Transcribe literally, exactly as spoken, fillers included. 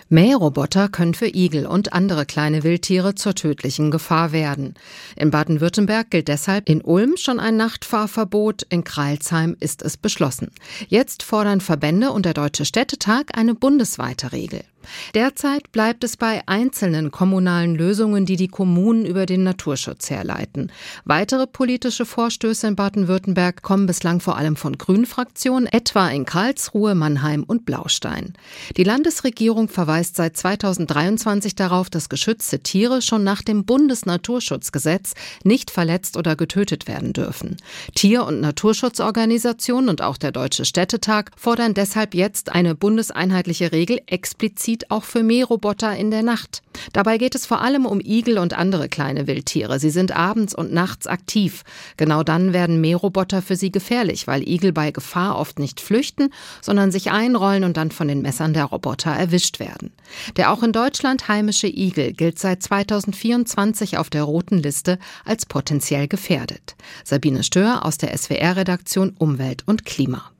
Mähroboter können für Igel und andere kleine Wildtiere zur tödlichen Gefahr werden. In Baden-Württemberg gilt deshalb in Ulm schon ein Nachtfahrverbot, in Crailsheim ist es beschlossen. Jetzt fordern Verbände und der Deutsche Städtetag eine bundesweite Regel. Derzeit bleibt es bei einzelnen kommunalen Lösungen, die die Kommunen über den Naturschutz herleiten. Weitere politische Vorstöße in Baden-Württemberg kommen bislang vor allem von Grünen-Fraktionen, etwa in Karlsruhe, Mannheim und Blaustein. Die Landesregierung verweist seit zweitausenddreiundzwanzig darauf, dass geschützte Tiere schon nach dem Bundesnaturschutzgesetz nicht verletzt oder getötet werden dürfen. Tier- und Naturschutzorganisationen und auch der Deutsche Städtetag fordern deshalb jetzt eine bundeseinheitliche Regel explizit auch für Mähroboter in der Nacht. Dabei geht es vor allem um Igel und andere kleine Wildtiere. Sie sind abends und nachts aktiv. Genau dann werden Mähroboter für sie gefährlich, weil Igel bei Gefahr oft nicht flüchten, sondern sich einrollen und dann von den Messern der Roboter erwischt werden. Der auch in Deutschland heimische Igel gilt seit zweitausendvierundzwanzig auf der roten Liste als potenziell gefährdet. Sabine Stör aus der S W R-Redaktion Umwelt und Klima.